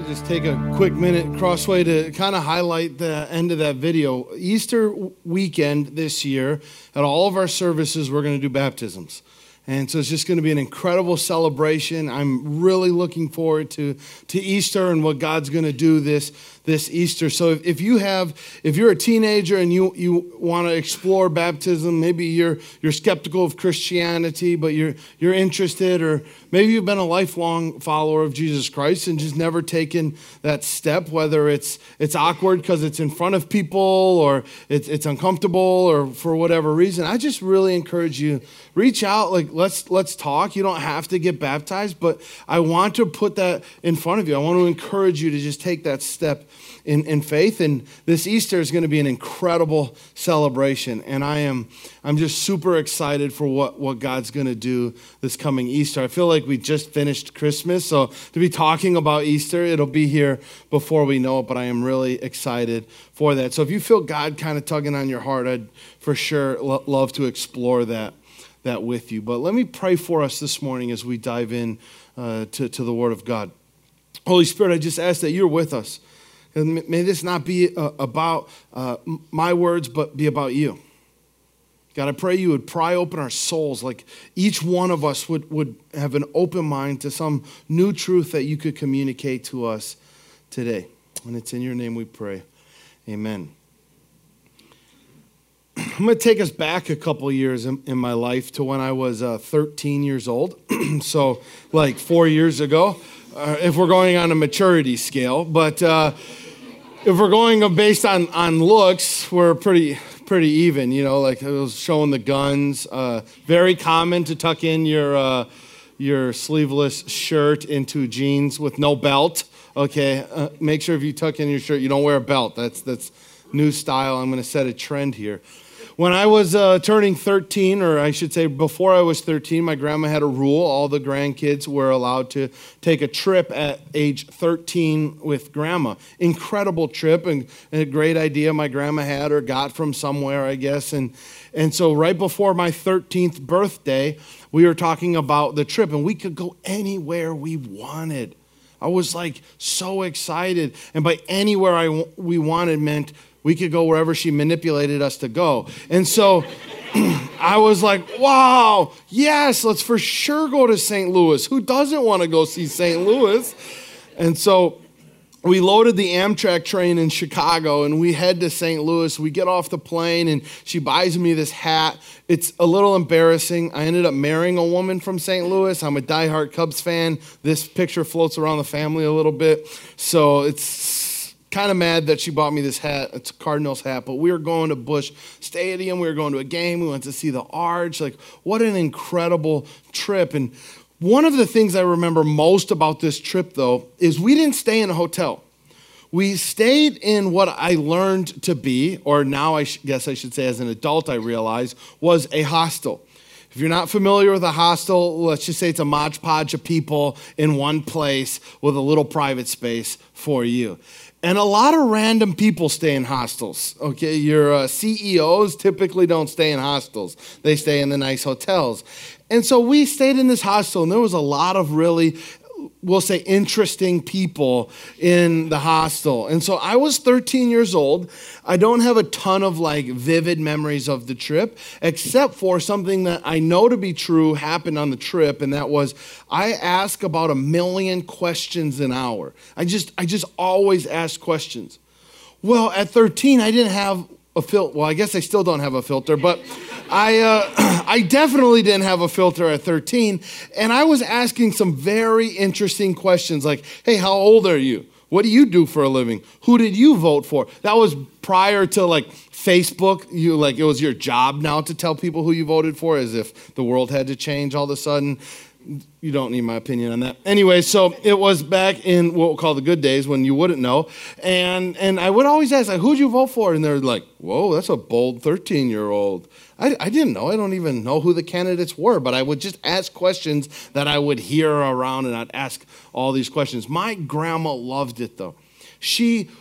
Just take a quick minute, Crossway, to kind of highlight the end of that video. Easter weekend this year, at all of our services, we're going to do baptisms. And so it's just going to be an incredible celebration. I'm really looking forward to Easter and what God's going to do this Easter. So if you're a teenager and you want to explore baptism, maybe you're skeptical of Christianity, but you're interested, or maybe you've been a lifelong follower of Jesus Christ and just never taken that step, whether it's awkward because it's in front of people, or it's uncomfortable, or for whatever reason, I just really encourage you, reach out. Let's talk. You don't have to get baptized, but I want to put that in front of you. I want to encourage you to just take that step in faith. And this Easter is going to be an incredible celebration. And I'm just super excited for what God's going to do this coming Easter. I feel like we just finished Christmas, so to be talking about Easter, it'll be here before we know it, but I am really excited for that. So if you feel God kind of tugging on your heart, I'd for sure love to explore that with you. But let me pray for us this morning as we dive in to the Word of God. Holy Spirit, I just ask that you're with us. And may this not be about my words, but be about you. God, I pray you would pry open our souls, like each one of us would have an open mind to some new truth that you could communicate to us today. And it's in your name we pray. Amen. I'm going to take us back a couple years in my life to when I was 13 years old. So like 4 years ago, if we're going on a maturity scale. But if we're going based on looks, we're pretty even, like I was showing the guns. Very common to tuck in your sleeveless shirt into jeans with no belt. Okay, make sure if you tuck in your shirt, you don't wear a belt. That's new style. I'm going to set a trend here. When I was turning 13, or I should say before I was 13, my grandma had a rule. All the grandkids were allowed to take a trip at age 13 with grandma. Incredible trip, and a great idea my grandma had or got from somewhere, I guess. And so right before my 13th birthday, we were talking about the trip, and we could go anywhere we wanted. I was like so excited. And by anywhere we wanted meant we could go wherever she manipulated us to go. And so I was like, wow, yes, let's for sure go to St. Louis. Who doesn't want to go see St. Louis? And so we loaded the Amtrak train in Chicago, and we head to St. Louis. We get off the plane, and she buys me this hat. It's a little embarrassing. I ended up marrying a woman from St. Louis. I'm a diehard Cubs fan. This picture floats around the family a little bit. So it's kind of mad that she bought me this hat. It's a Cardinals hat, but we were going to Busch Stadium. We were going to a game. We went to see the Arch. Like, what an incredible trip. And one of the things I remember most about this trip, though, is we didn't stay in a hotel. We stayed in what I learned to be, or now I guess I should say as an adult I realized, was a hostel. If you're not familiar with a hostel, let's just say it's a modge podge of people in one place with a little private space for you. And a lot of random people stay in hostels, okay? Your CEOs typically don't stay in hostels. They stay in the nice hotels. And so we stayed in this hostel, and there was a lot of really, we'll say, interesting people in the hostel. And so I was 13 years old. I don't have a ton of vivid memories of the trip, except for something that I know to be true happened on the trip, and that was I ask about 1 million questions an hour. I just always ask questions. Well, at 13, I didn't have a filter. Well, I guess I still don't have a filter, but I definitely didn't have a filter at 13, and I was asking some very interesting questions like, hey, how old are you? What do you do for a living? Who did you vote for? That was prior to Facebook. It was your job now to tell people who you voted for, as if the world had to change all of a sudden. You don't need my opinion on that. Anyway, so it was back in what we'll call the good days when you wouldn't know. And I would always ask, who'd you vote for? And they're like, whoa, that's a bold 13-year-old. I didn't know. I don't even know who the candidates were, but I would just ask questions that I would hear around, and I'd ask all these questions. My grandma loved it, though. She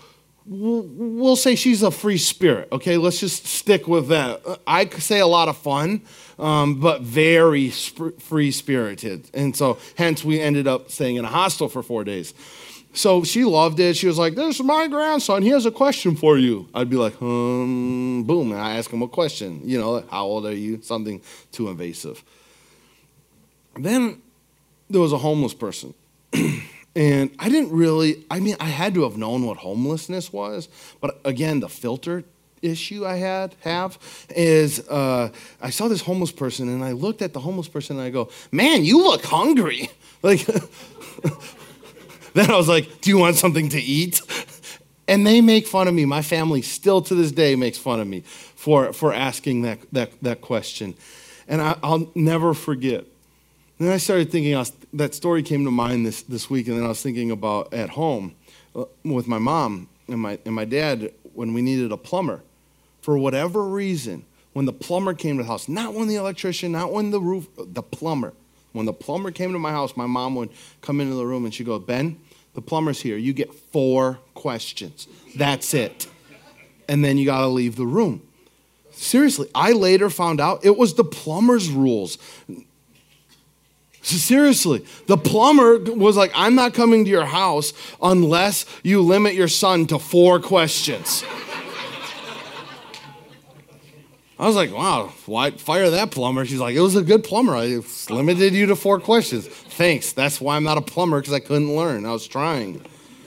we'll say she's a free spirit, okay? Let's just stick with that. I could say a lot of fun, but very free-spirited. And so hence we ended up staying in a hostel for 4 days. So she loved it. She was like, this is my grandson. He has a question for you. I'd be like, boom. And I ask him a question. You know, how old are you? Something too invasive. Then there was a homeless person. And I I had to have known what homelessness was. But again, the filter issue I have is I saw this homeless person and I looked at the homeless person and I go, man, you look hungry. Like, then I was like, do you want something to eat? And they make fun of me. My family still to this day makes fun of me for asking that question. And I'll never forget. And then I started thinking, that story came to mind this week, and then I was thinking about at home with my mom and my dad when we needed a plumber. For whatever reason, when the plumber came to the house, not when the electrician, not when the plumber. When the plumber came to my house, my mom would come into the room and she'd go, Ben, the plumber's here. You get 4 questions. That's it. And then you got to leave the room. Seriously, I later found out it was the plumber's rules. Seriously, the plumber was like, I'm not coming to your house unless you limit your son to 4 questions. I was like, wow, why fire that plumber? She's like, it was a good plumber. I limited you to 4 questions. Thanks. That's why I'm not a plumber, because I couldn't learn. I was trying.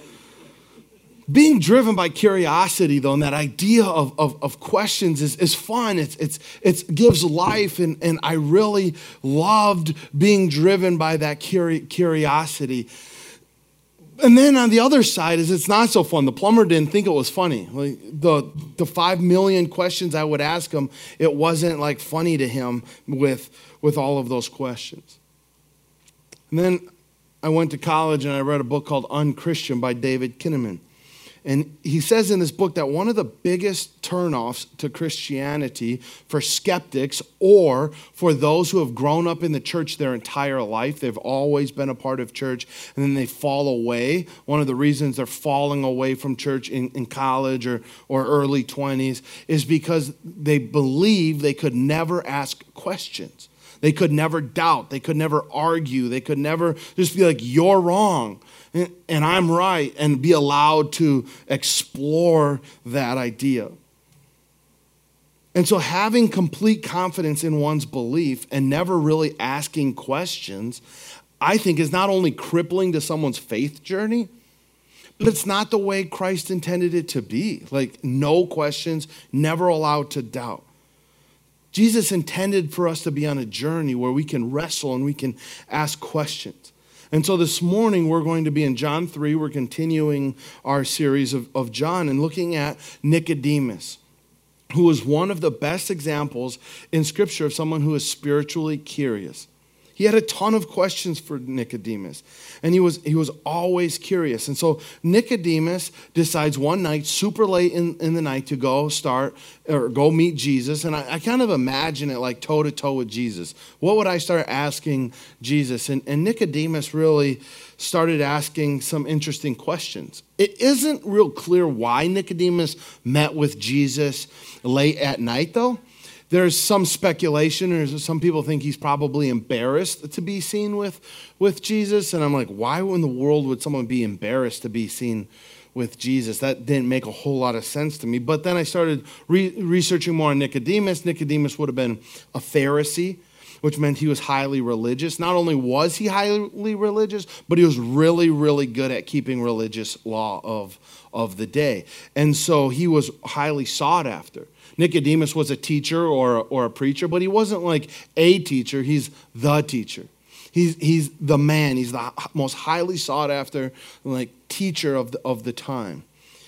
Being driven by curiosity, though, and that idea of questions is fun. It gives life, and I really loved being driven by that curiosity. And then on the other side is it's not so fun. The plumber didn't think it was funny. Like the 5 million questions I would ask him, it wasn't like funny to him with all of those questions. And then I went to college and I read a book called Unchristian by David Kinnaman. And he says in this book that one of the biggest turnoffs to Christianity for skeptics or for those who have grown up in the church their entire life, they've always been a part of church, and then they fall away. One of the reasons they're falling away from church in college or early 20s is because they believe they could never ask questions. They could never doubt. They could never argue. They could never just be like, you're wrong and I'm right, and be allowed to explore that idea. And so having complete confidence in one's belief and never really asking questions, I think is not only crippling to someone's faith journey, but it's not the way Christ intended it to be. Like, no questions, never allowed to doubt. Jesus intended for us to be on a journey where we can wrestle and we can ask questions. And so this morning we're going to be in John 3. We're continuing our series of John and looking at Nicodemus, who is one of the best examples in Scripture of someone who is spiritually curious. He had a ton of questions for Nicodemus, and he was always curious. And so Nicodemus decides one night, super late in the night, to go meet Jesus. And I kind of imagine it like toe-to-toe with Jesus. What would I start asking Jesus? And Nicodemus really started asking some interesting questions. It isn't real clear why Nicodemus met with Jesus late at night, though. There's some speculation, or some people think he's probably embarrassed to be seen with Jesus. And I'm like, why in the world would someone be embarrassed to be seen with Jesus? That didn't make a whole lot of sense to me. But then I started researching more on Nicodemus. Nicodemus would have been a Pharisee, which meant he was highly religious. Not only was he highly religious, but he was really, really good at keeping religious law of the day. And so he was highly sought after. Nicodemus was a teacher or a preacher, but he wasn't like a teacher. He's the teacher. He's the man. He's the most highly sought after like teacher of the time.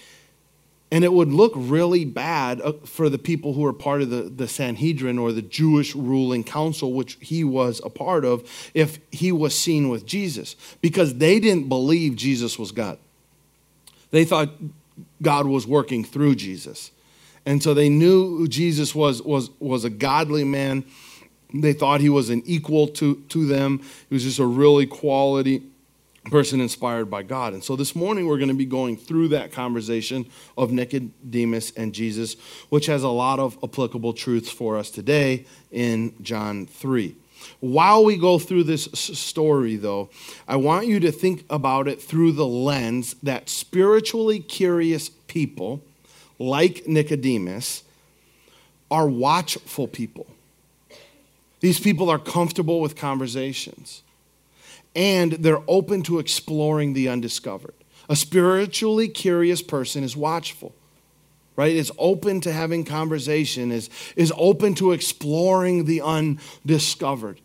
And it would look really bad for the people who were part of the Sanhedrin or the Jewish ruling council, which he was a part of, if he was seen with Jesus, because they didn't believe Jesus was God. They thought God was working through Jesus. And so they knew Jesus was a godly man. They thought he was an equal to them. He was just a really quality person inspired by God. And so this morning we're going to be going through that conversation of Nicodemus and Jesus, which has a lot of applicable truths for us today in John 3. While we go through this story, though, I want you to think about it through the lens that spiritually curious people, like Nicodemus, are watchful people. These people are comfortable with conversations, and they're open to exploring the undiscovered. A spiritually curious person is watchful, right? Is open to having conversation, is open to exploring the undiscovered.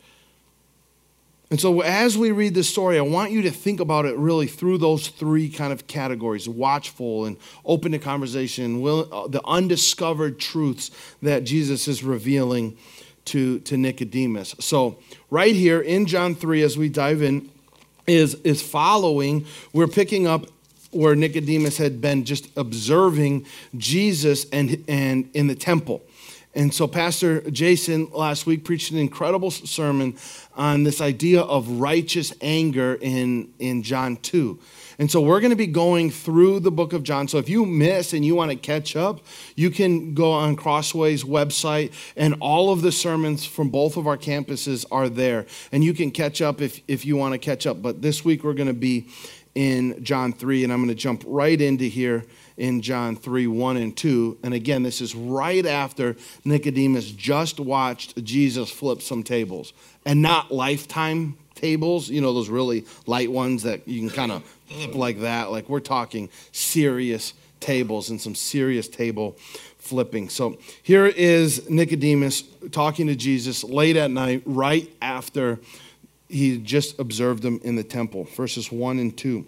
And so as we read this story, I want you to think about it really through those three kind of categories: watchful and open to conversation, the undiscovered truths that Jesus is revealing to Nicodemus. So right here in John 3, as we dive in, is following, we're picking up where Nicodemus had been just observing Jesus and in the temple. And so Pastor Jason last week preached an incredible sermon on this idea of righteous anger in John 2. And so we're going to be going through the book of John. So if you miss and you want to catch up, you can go on Crossway's website, and all of the sermons from both of our campuses are there. And you can catch up if you want to catch up. But this week we're going to be in John 3, and I'm going to jump right into here in John 3, 1 and 2. And again, this is right after Nicodemus just watched Jesus flip some tables. And not lifetime tables, you know, those really light ones that you can kind of like that. Like, we're talking serious tables and some serious table flipping. So here is Nicodemus talking to Jesus late at night, right after he just observed him in the temple. Verses 1 and 2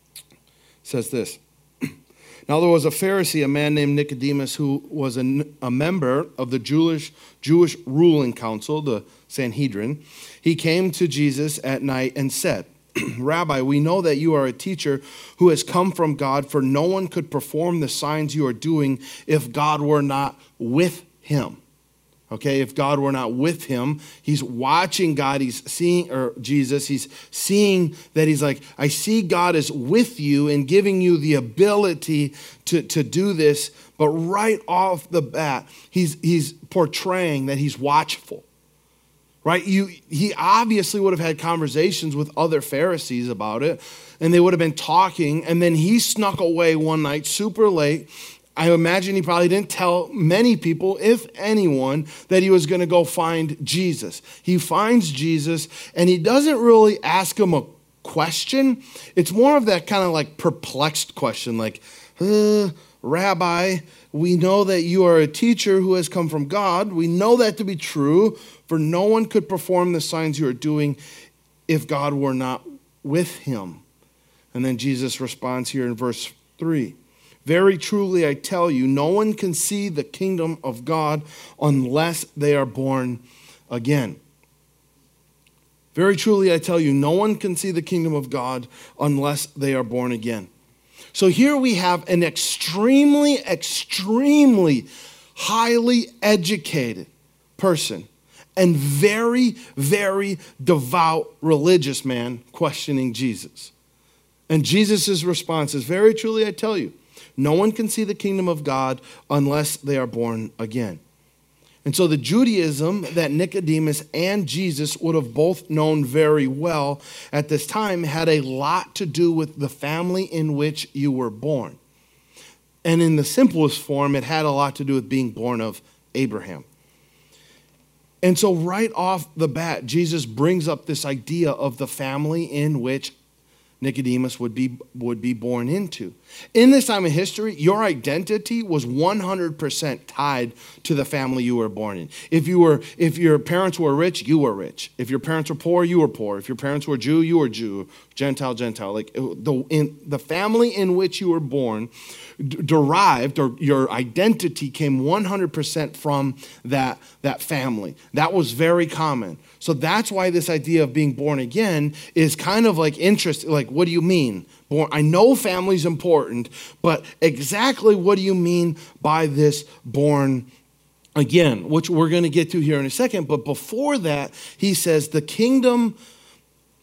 says this. Now there was a Pharisee, a man named Nicodemus, who was a member of the Jewish ruling council, the Sanhedrin. He came to Jesus at night and said, Rabbi, we know that you are a teacher who has come from God, for no one could perform the signs you are doing if God were not with him. Okay, if God were not with him, he's watching God, he's seeing, or Jesus, he's seeing that he's like, I see God is with you and giving you the ability to do this. But right off the bat, he's portraying that he's watchful. Right? He obviously would have had conversations with other Pharisees about it, and they would have been talking, and then he snuck away one night super late. I imagine he probably didn't tell many people, if anyone, that he was going to go find Jesus. He finds Jesus, and he doesn't really ask him a question. It's more of that kind of like perplexed question, like, Rabbi, we know that you are a teacher who has come from God. We know that to be true, for no one could perform the signs you are doing if God were not with him. And then Jesus responds here in verse 3. Very truly, I tell you, no one can see the kingdom of God unless they are born again. Very truly, I tell you, no one can see the kingdom of God unless they are born again. So here we have an extremely highly educated person and very, very devout religious man questioning Jesus. And Jesus' response is, very truly, I tell you, no one can see the kingdom of God unless they are born again. And so the Judaism that Nicodemus and Jesus would have both known very well at this time had a lot to do with the family in which you were born. And in the simplest form, it had a lot to do with being born of Abraham. And so right off the bat, Jesus brings up this idea of the family in which Nicodemus would be born into. In this time of history, your identity was 100% tied to the family you were born in. If your parents were rich, you were rich. If your parents were poor, you were poor. If your parents were Jew, you were Jew. Gentile. Like the family in which you were born derived, or your identity came 100% from that family. That was very common. So that's why this idea of being born again is kind of like interesting. Like, what do you mean? I know family's important, but exactly what do you mean by this born again? Which we're going to get to here in a second. But before that, he says the kingdom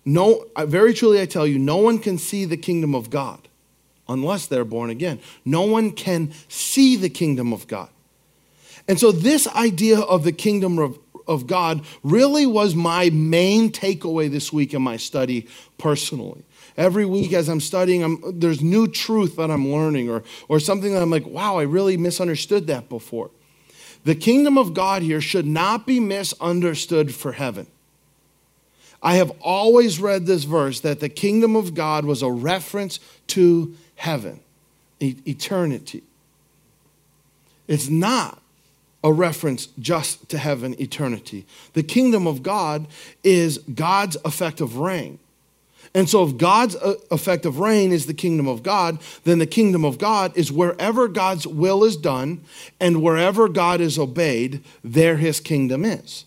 No, very truly I tell you, no one can see the kingdom of God unless they're born again. No one can see the kingdom of God. And so this idea of the kingdom of God really was my main takeaway this week in my study personally. Every week as I'm studying, there's new truth that I'm learning or something that I'm like, wow, I really misunderstood that before. The kingdom of God here should not be misunderstood for heaven. I have always read this verse that the kingdom of God was a reference to heaven, eternity. It's not a reference just to heaven, eternity. The kingdom of God is God's effective reign. And so if God's effective reign is the kingdom of God, then the kingdom of God is wherever God's will is done and wherever God is obeyed, there his kingdom is.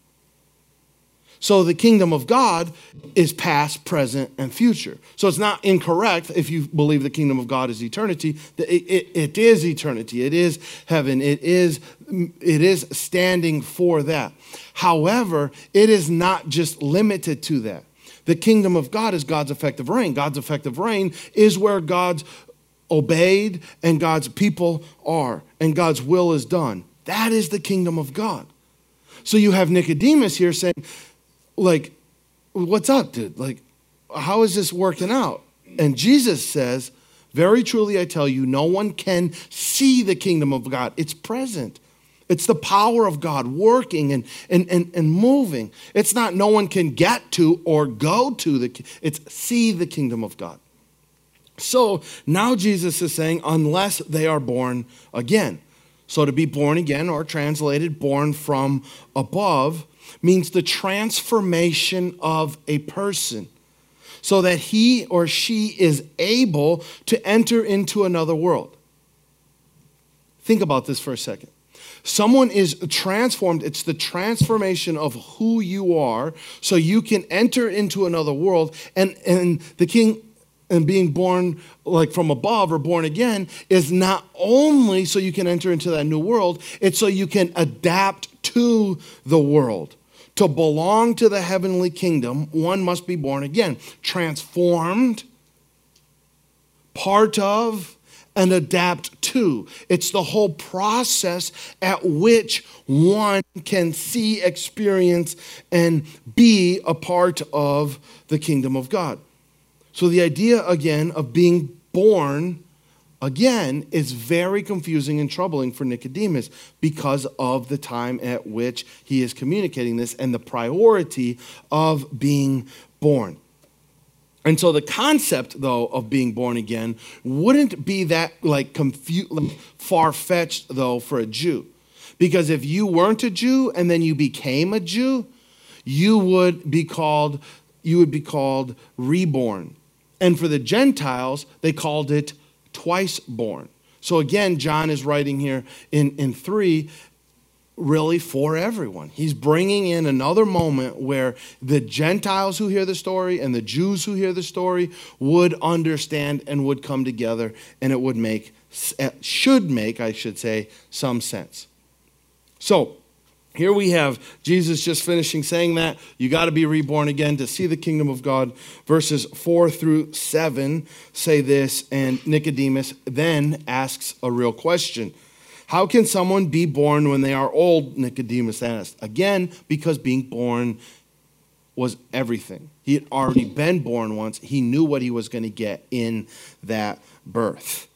So the kingdom of God is past, present, and future. So it's not incorrect if you believe the kingdom of God is eternity. It is eternity. It is heaven. It is standing for that. However, it is not just limited to that. The kingdom of God is God's effective reign. God's effective reign is where God's obeyed and God's people are and God's will is done. That is the kingdom of God. So you have Nicodemus here saying, like, what's up, dude? Like, how is this working out? And Jesus says, very truly I tell you, no one can see the kingdom of God. It's present. It's the power of God working and moving. It's not no one can get to or go to it's see the kingdom of God. So now Jesus is saying, unless they are born again. So to be born again, or translated born from above, means the transformation of a person so that he or she is able to enter into another world. Think about this for a second. Someone is transformed. It's the transformation of who you are so you can enter into another world. And the king and being born like from above or born again is not only so you can enter into that new world, it's so you can adapt to the world. To belong to the heavenly kingdom, one must be born again, transformed, part of, and adapt to. It's the whole process at which one can see, experience, and be a part of the kingdom of God. So the idea, again, of being born again is very confusing and troubling for Nicodemus because of the time at which he is communicating this and the priority of being born. And so the concept, though, of being born again wouldn't be that far-fetched, though, for a Jew. Because if you weren't a Jew and then you became a Jew, you would be called reborn. And for the Gentiles, they called it twice born. So again, John is writing here in 3, really for everyone. He's bringing in another moment where the Gentiles who hear the story and the Jews who hear the story would understand and would come together, and it would should make some sense. So here we have Jesus just finishing saying that you got to be reborn again to see the kingdom of God. Verses 4 through 7 say this, and Nicodemus then asks a real question. How can someone be born when they are old? Nicodemus asked. Again, because being born was everything. He had already been born once. He knew what he was going to get in that birth.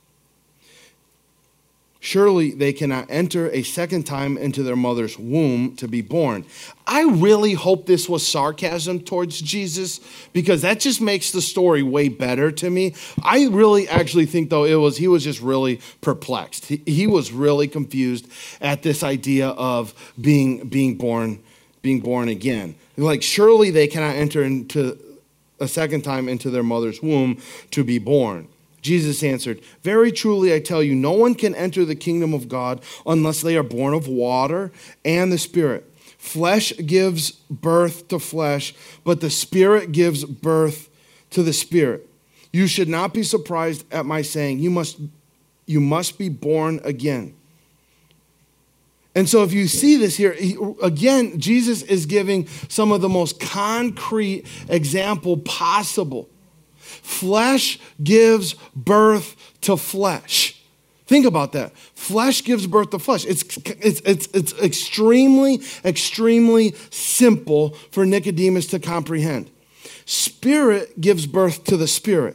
Surely they cannot enter a second time into their mother's womb to be born. I really hope this was sarcasm towards Jesus, because that just makes the story way better to me. I really actually think, though, he was just really perplexed. He was really confused at this idea of being born again. Like, surely they cannot enter into a second time into their mother's womb to be born. Jesus answered, very truly I tell you, no one can enter the kingdom of God unless they are born of water and the Spirit. Flesh gives birth to flesh, but the Spirit gives birth to the Spirit. You should not be surprised at my saying, you must be born again. And so if you see this here, again, Jesus is giving some of the most concrete example possible. Flesh gives birth to flesh. Think about that. Flesh gives birth to flesh. It's extremely, extremely simple for Nicodemus to comprehend. Spirit gives birth to the spirit.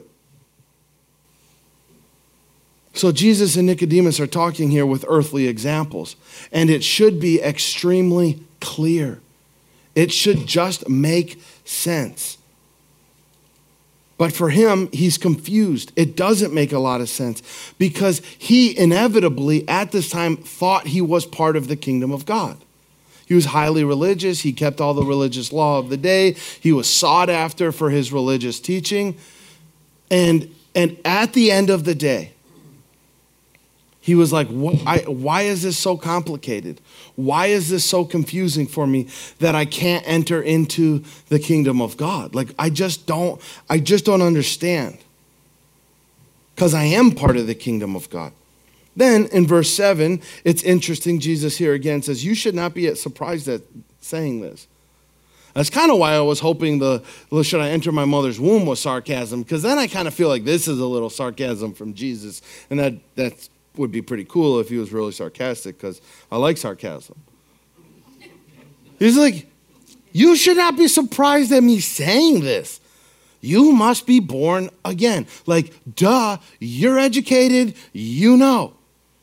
So Jesus and Nicodemus are talking here with earthly examples, and it should be extremely clear. It should just make sense. But for him, he's confused. It doesn't make a lot of sense because he inevitably at this time thought he was part of the kingdom of God. He was highly religious. He kept all the religious law of the day. He was sought after for his religious teaching. And at the end of the day, he was like, why is this so complicated? Why is this so confusing for me that I can't enter into the kingdom of God? Like, I just don't understand. Because I am part of the kingdom of God. Then in verse 7, it's interesting. Jesus here again says, you should not be surprised at saying this. That's kind of why I was hoping should I enter my mother's womb was sarcasm, because then I kind of feel like this is a little sarcasm from Jesus. And that would be pretty cool if he was really sarcastic, because I like sarcasm. He's like, you should not be surprised at me saying this. You must be born again. Like, duh, you're educated, you know.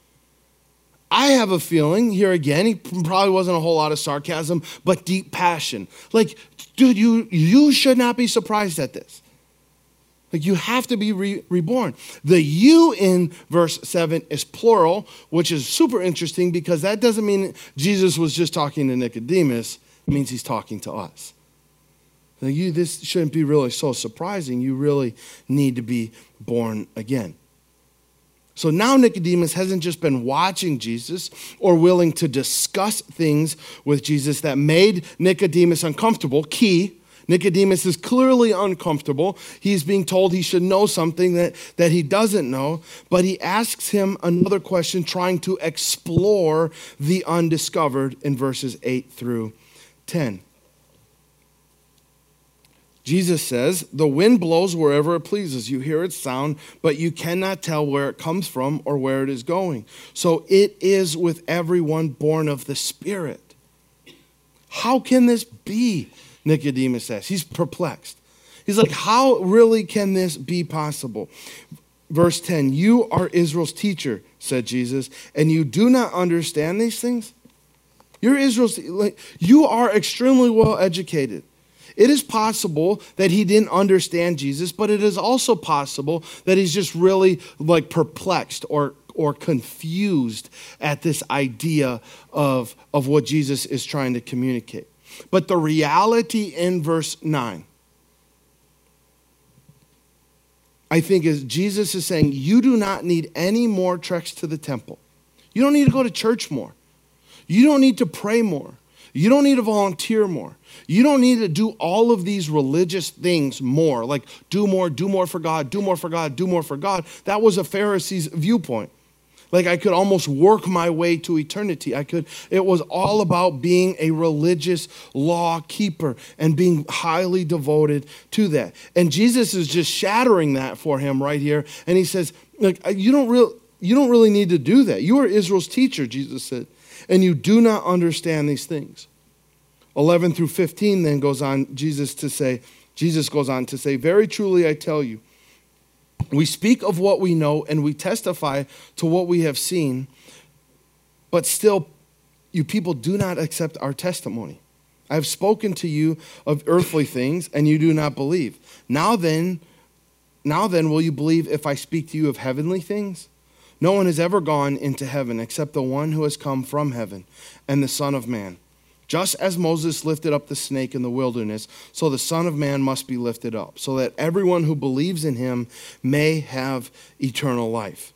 I have a feeling, here again, he probably wasn't a whole lot of sarcasm, but deep passion. Like, dude, you should not be surprised at this. Like, you have to be reborn. The you in verse 7 is plural, which is super interesting because that doesn't mean Jesus was just talking to Nicodemus. It means he's talking to us. Like, this shouldn't be really so surprising. You really need to be born again. So now Nicodemus hasn't just been watching Jesus or willing to discuss things with Jesus that made Nicodemus uncomfortable. Key. Nicodemus is clearly uncomfortable. He's being told he should know something that he doesn't know, but he asks him another question, trying to explore the undiscovered in verses 8 through 10. Jesus says, the wind blows wherever it pleases. You hear its sound, but you cannot tell where it comes from or where it is going. So it is with everyone born of the Spirit. How can this be? Nicodemus says. He's perplexed. He's like, how really can this be possible? Verse 10, you are Israel's teacher, said Jesus, and you do not understand these things? You're Israel's, you are extremely well educated. It is possible that he didn't understand Jesus, but it is also possible that he's just really like perplexed or confused at this idea of what Jesus is trying to communicate. But the reality in verse 9, I think, is Jesus is saying, you do not need any more treks to the temple. You don't need to go to church more. You don't need to pray more. You don't need to volunteer more. You don't need to do all of these religious things more, like do more for God, do more for God, do more for God. That was a Pharisee's viewpoint. Like I could almost work my way to eternity. It was all about being a religious law keeper and being highly devoted to that. And Jesus is just shattering that for him right here. And he says, like, you don't really need to do that. You are Israel's teacher, Jesus said, and you do not understand these things. 11 through 15 then goes on, Jesus goes on to say, very truly I tell you, we speak of what we know and we testify to what we have seen, but still you people do not accept our testimony. I have spoken to you of earthly things and you do not believe. Now then, will you believe if I speak to you of heavenly things? No one has ever gone into heaven except the one who has come from heaven, and the Son of Man. Just as Moses lifted up the snake in the wilderness, so the Son of Man must be lifted up, so that everyone who believes in him may have eternal life.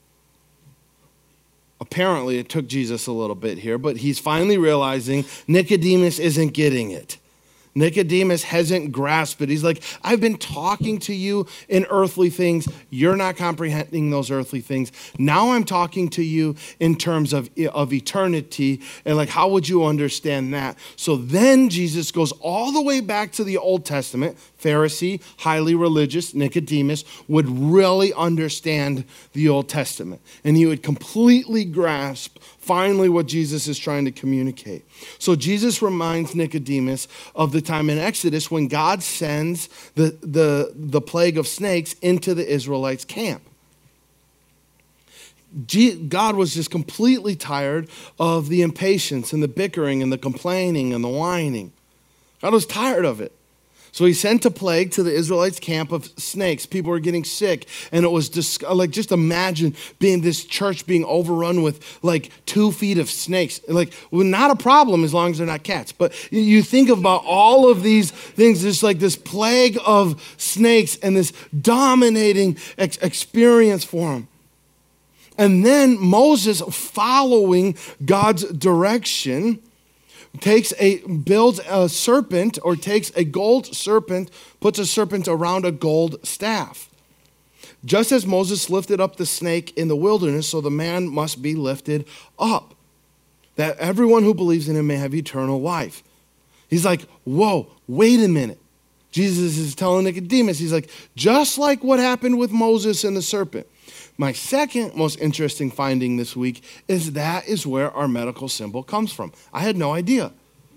Apparently, it took Jesus a little bit here, but he's finally realizing Nicodemus isn't getting it. Nicodemus hasn't grasped it. He's like, I've been talking to you in earthly things. You're not comprehending those earthly things. Now I'm talking to you in terms of eternity. And like, how would you understand that? So then Jesus goes all the way back to the Old Testament. Pharisee, highly religious, Nicodemus would really understand the Old Testament. And he would completely grasp finally what Jesus is trying to communicate. So Jesus reminds Nicodemus of the time in Exodus when God sends the plague of snakes into the Israelites' camp. God was just completely tired of the impatience and the bickering and the complaining and the whining. God was tired of it. So he sent a plague to the Israelites' camp of snakes. People were getting sick. And it was just imagine being this church being overrun with like 2 feet of snakes. Like, well, not a problem as long as they're not cats. But you think about all of these things, there's like this plague of snakes and this dominating experience for them. And then Moses, following God's direction, builds a serpent, or takes a gold serpent, puts a serpent around a gold staff. Just as Moses lifted up the snake in the wilderness, so the man must be lifted up, that everyone who believes in him may have eternal life. He's like, whoa, wait a minute. Jesus is telling Nicodemus, he's like, just like what happened with Moses and the serpent. My second most interesting finding this week is that is where our medical symbol comes from. I had no idea.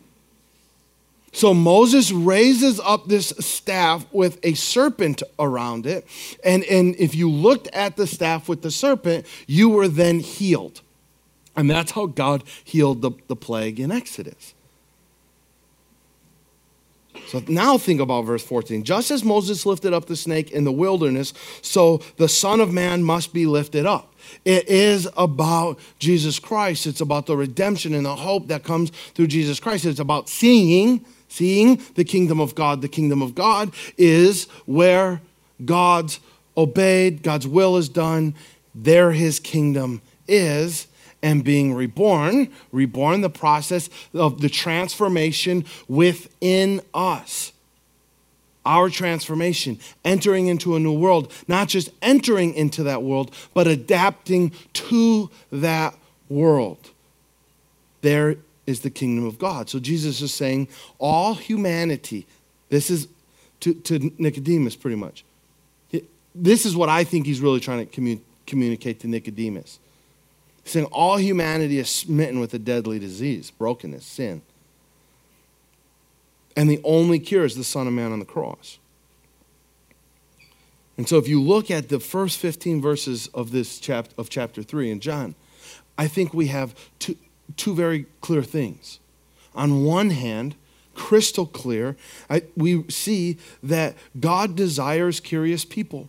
So Moses raises up this staff with a serpent around it. And if you looked at the staff with the serpent, you were then healed. And that's how God healed the plague in Exodus. So now think about verse 14. Just as Moses lifted up the snake in the wilderness, so the Son of Man must be lifted up. It is about Jesus Christ. It's about the redemption and the hope that comes through Jesus Christ. It's about seeing the kingdom of God. The kingdom of God is where God's obeyed, God's will is done. There his kingdom is. And being reborn, the process of the transformation within us. Our transformation, entering into a new world, not just entering into that world, but adapting to that world. There is the kingdom of God. So Jesus is saying all humanity, this is to Nicodemus pretty much. This is what I think he's really trying to communicate to Nicodemus. He's saying all humanity is smitten with a deadly disease, brokenness, sin. And the only cure is the Son of Man on the cross. And so if you look at the first 15 verses of this chapter 3 in John, I think we have two very clear things. On one hand, crystal clear, we see that God desires curious people.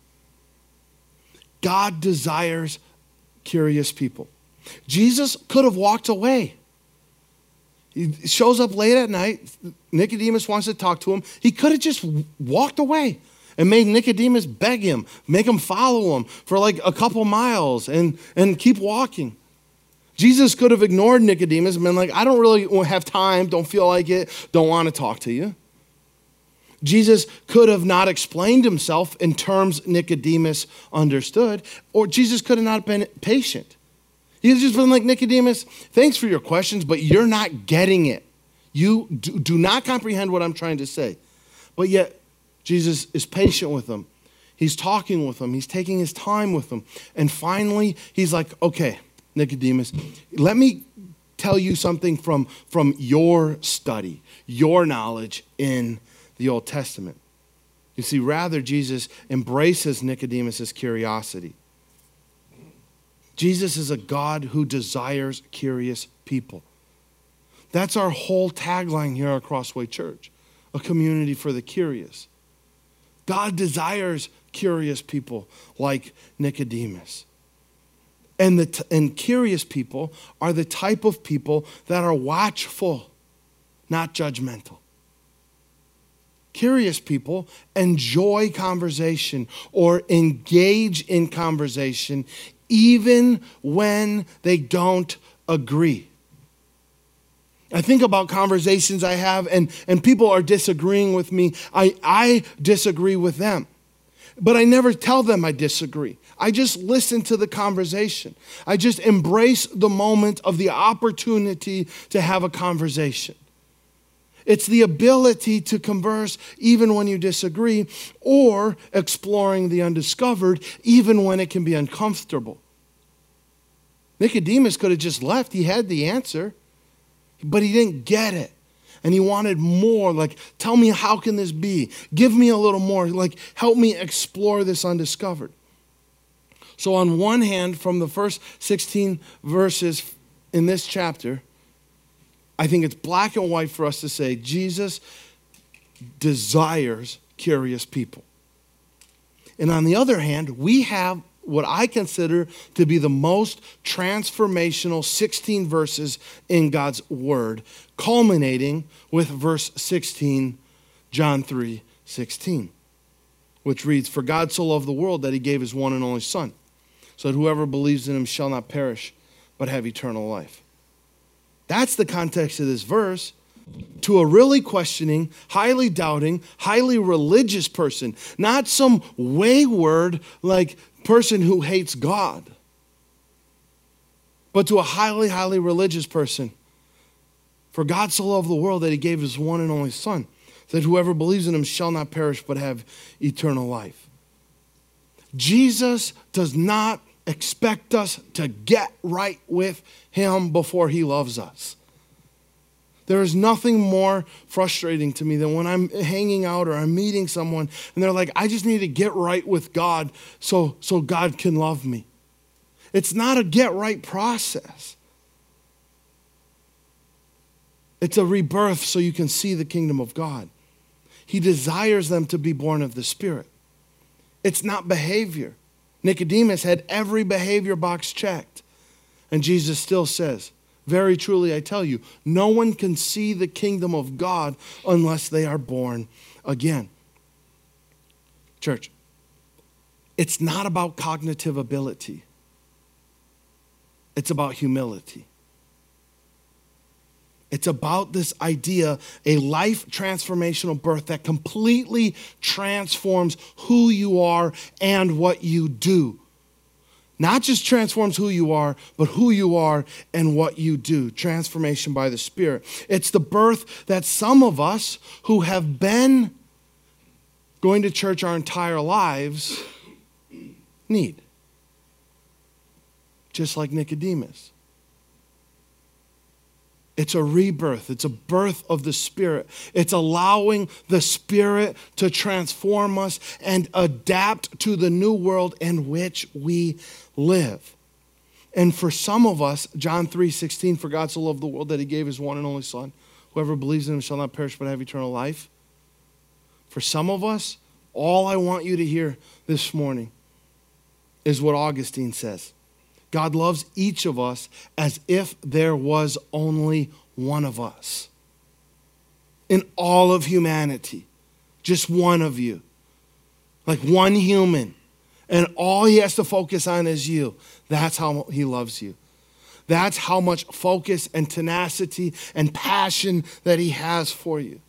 God desires curious people. Jesus could have walked away. He shows up late at night. Nicodemus wants to talk to him. He could have just walked away and made Nicodemus beg him, make him follow him for like a couple miles and keep walking. Jesus could have ignored Nicodemus and been like, I don't really have time, don't feel like it, don't want to talk to you. Jesus could have not explained himself in terms Nicodemus understood, or Jesus could have not been patient. He has just been like, Nicodemus, thanks for your questions, but you're not getting it. You do not comprehend what I'm trying to say. But yet, Jesus is patient with them. He's talking with them. He's taking his time with them. And finally, he's like, okay, Nicodemus, let me tell you something from your study, your knowledge in the Old Testament. You see, rather, Jesus embraces Nicodemus' curiosity. Jesus is a God who desires curious people. That's our whole tagline here at Crossway Church, a community for the curious. God desires curious people like Nicodemus. And curious people are the type of people that are watchful, not judgmental. Curious people enjoy conversation or engage in conversation even when they don't agree. I think about conversations I have and people are disagreeing with me. I disagree with them. But I never tell them I disagree. I just listen to the conversation. I just embrace the moment of the opportunity to have a conversation. It's the ability to converse even when you disagree, or exploring the undiscovered even when it can be uncomfortable. Nicodemus could have just left. He had the answer, but he didn't get it. And he wanted more, like, tell me, how can this be? Give me a little more, like, help me explore this undiscovered. So on one hand, from the first 16 verses in this chapter, I think it's black and white for us to say Jesus desires curious people. And on the other hand, we have what I consider to be the most transformational 16 verses in God's word, culminating with verse 16, John 3:16, which reads, "For God so loved the world that he gave his one and only Son, so that whoever believes in him shall not perish, but have eternal life." That's the context of this verse. To a really questioning, highly doubting, highly religious person, not some wayward, like, person who hates God, but to a highly, highly religious person. For God so loved the world that he gave his one and only Son, that whoever believes in him shall not perish but have eternal life. Jesus does not expect us to get right with him before he loves us. There is nothing more frustrating to me than when I'm hanging out or I'm meeting someone and they're like, I just need to get right with God so God can love me. It's not a get right process. It's a rebirth so you can see the kingdom of God. He desires them to be born of the Spirit. It's not behavior. Nicodemus had every behavior box checked. And Jesus still says, very truly, I tell you, no one can see the kingdom of God unless they are born again. Church, it's not about cognitive ability. It's about humility. It's about this idea, a life transformational birth that completely transforms who you are and what you do. Not just transforms who you are, but who you are and what you do. Transformation by the Spirit. It's the birth that some of us who have been going to church our entire lives need. Just like Nicodemus. It's a rebirth. It's a birth of the Spirit. It's allowing the Spirit to transform us and adapt to the new world in which we live. And for some of us, John 3:16, for God so loved the world that he gave his one and only Son. Whoever believes in him shall not perish but have eternal life. For some of us, all I want you to hear this morning is what Augustine says. God loves each of us as if there was only one of us. In all of humanity, just one of you. Like one human. And all he has to focus on is you. That's how he loves you. That's how much focus and tenacity and passion that he has for you.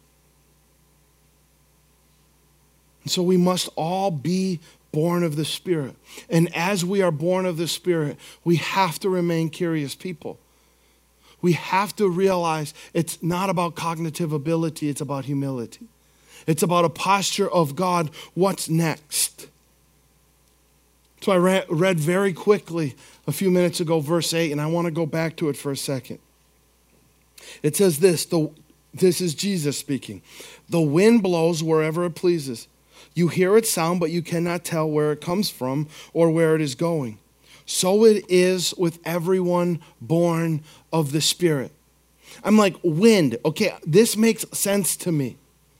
And so we must all be born of the Spirit. And as we are born of the Spirit, we have to remain curious people. We have to realize it's not about cognitive ability, it's about humility. It's about a posture of God, what's next? So I read very quickly a few minutes ago, verse 8, and I want to go back to it for a second. It says this is Jesus speaking. The wind blows wherever it pleases. You hear its sound, but you cannot tell where it comes from or where it is going. So it is with everyone born of the Spirit. I'm like, wind. Okay, this makes sense to me.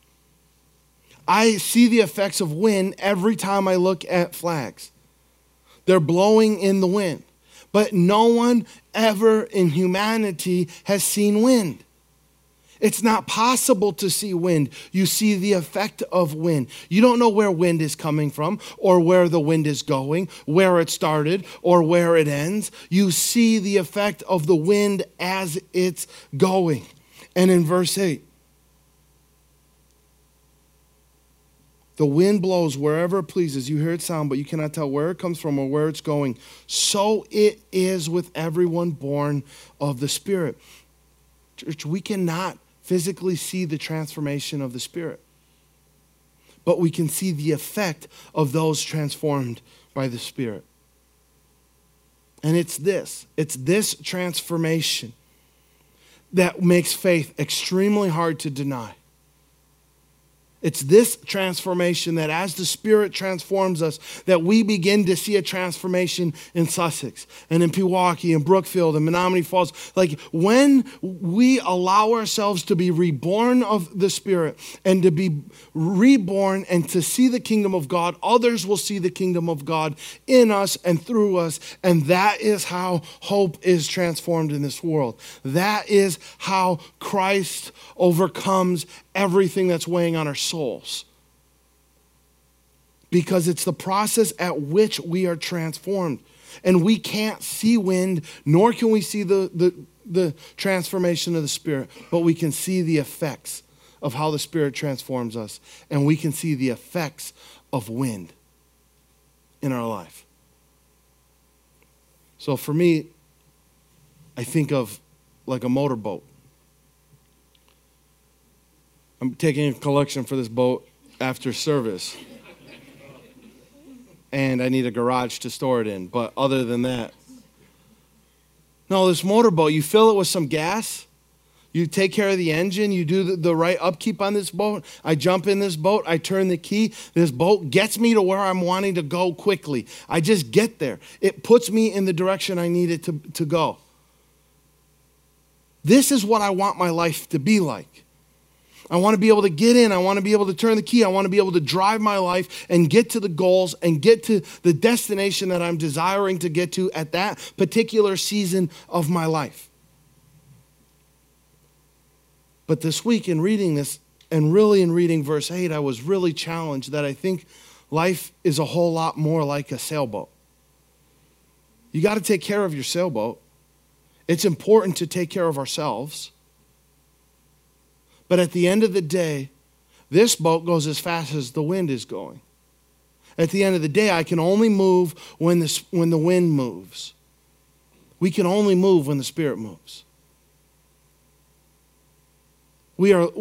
I see the effects of wind every time I look at flags. They're blowing in the wind. But no one ever in humanity has seen wind. It's not possible to see wind. You see the effect of wind. You don't know where wind is coming from or where the wind is going, where it started or where it ends. You see the effect of the wind as it's going. And in verse 8, the wind blows wherever it pleases. You hear it sound, but you cannot tell where it comes from or where it's going. So it is with everyone born of the Spirit. Church, we cannot physically see the transformation of the Spirit, but we can see the effect of those transformed by the Spirit. And it's this transformation that makes faith extremely hard to deny. It's this transformation that as the Spirit transforms us, that we begin to see a transformation in Sussex and in Pewaukee and Brookfield and Menominee Falls. Like when we allow ourselves to be reborn of the Spirit and to be reborn and to see the kingdom of God, others will see the kingdom of God in us and through us. And that is how hope is transformed in this world. That is how Christ overcomes everything that's weighing on our souls. Because it's the process at which we are transformed. And we can't see wind, nor can we see the transformation of the Spirit, but we can see the effects of how the Spirit transforms us. And we can see the effects of wind in our life. So for me, I think of like a motorboat. I'm taking a collection for this boat after service. And I need a garage to store it in. But other than that, no, this motorboat, you fill it with some gas. You take care of the engine. You do the right upkeep on this boat. I jump in this boat. I turn the key. This boat gets me to where I'm wanting to go quickly. I just get there. It puts me in the direction I need it to go. This is what I want my life to be like. I want to be able to get in. I want to be able to turn the key. I want to be able to drive my life and get to the goals and get to the destination that I'm desiring to get to at that particular season of my life. But this week in reading this, and really in reading verse 8, I was really challenged that I think life is a whole lot more like a sailboat. You got to take care of your sailboat. It's important to take care of ourselves. But at the end of the day, this boat goes as fast as the wind is going. At the end of the day, I can only move when the wind moves. We can only move when the Spirit moves. We are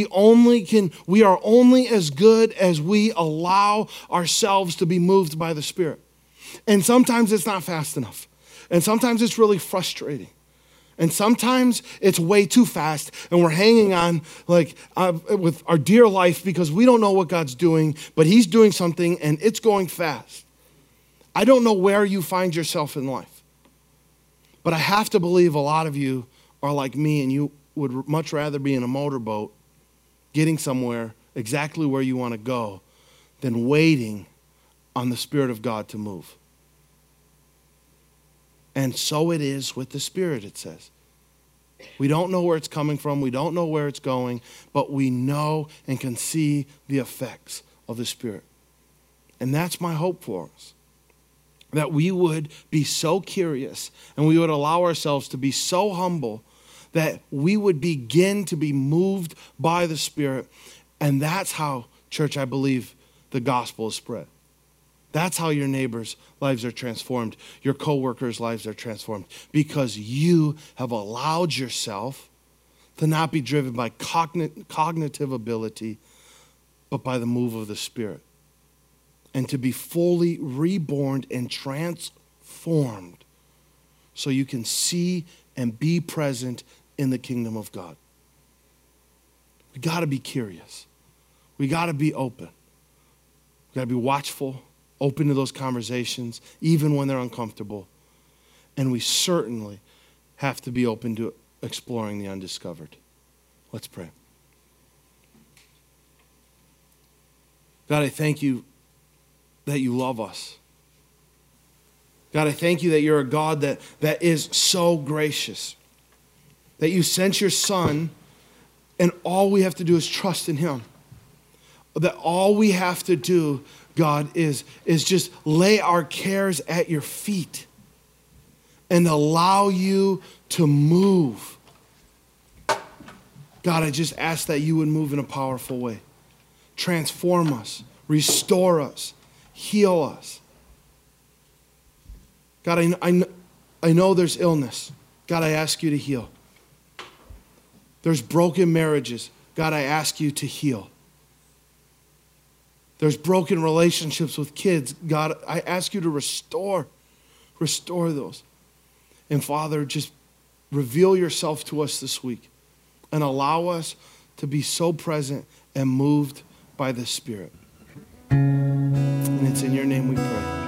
only as good as we allow ourselves to be moved by the Spirit. And sometimes it's not fast enough. And sometimes it's really frustrating. And sometimes it's way too fast and we're hanging on with our dear life because we don't know what God's doing, but He's doing something and it's going fast. I don't know where you find yourself in life, but I have to believe a lot of you are like me and you would much rather be in a motorboat getting somewhere exactly where you want to go than waiting on the Spirit of God to move. And so it is with the Spirit, it says. We don't know where it's coming from. We don't know where it's going, but we know and can see the effects of the Spirit. And that's my hope for us, that we would be so curious and we would allow ourselves to be so humble that we would begin to be moved by the Spirit. And that's how, church, I believe the gospel is spread. That's how your neighbors' lives are transformed. Your coworkers' lives are transformed because you have allowed yourself to not be driven by cognitive ability, but by the move of the Spirit. And to be fully reborn and transformed so you can see and be present in the kingdom of God. We got to be curious. We got to be open. We got to be watchful. Open to those conversations, even when they're uncomfortable. And we certainly have to be open to exploring the undiscovered. Let's pray. God, I thank you that you love us. God, I thank you that you're a God that is so gracious, that you sent your Son, and all we have to do is trust in Him. That all we have to do, God, is just lay our cares at your feet and allow you to move. God, I just ask that you would move in a powerful way. Transform us, restore us, heal us. God, I know there's illness. God, I ask you to heal. There's broken marriages. God, I ask you to heal. There's broken relationships with kids. God, I ask you to restore those. And Father, just reveal yourself to us this week and allow us to be so present and moved by the Spirit. And it's in your name we pray.